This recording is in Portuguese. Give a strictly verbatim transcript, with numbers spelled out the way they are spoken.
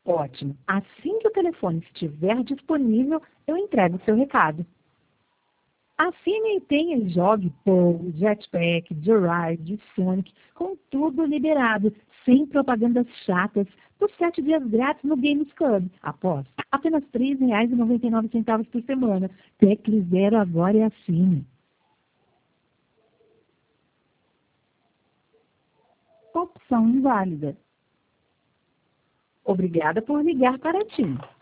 Ótimo. Assim que o telefone estiver disponível, eu entrego o seu recado. Assine e tenha Jogue Pou, Jetpack, Joyride, Sonic, com tudo liberado, sem propagandas chatas, por sete dias grátis no Games Club. Após apenas três reais e noventa e nove centavos por semana. Tecle Zero agora é assine. Opção inválida. Obrigada por ligar para a TIM.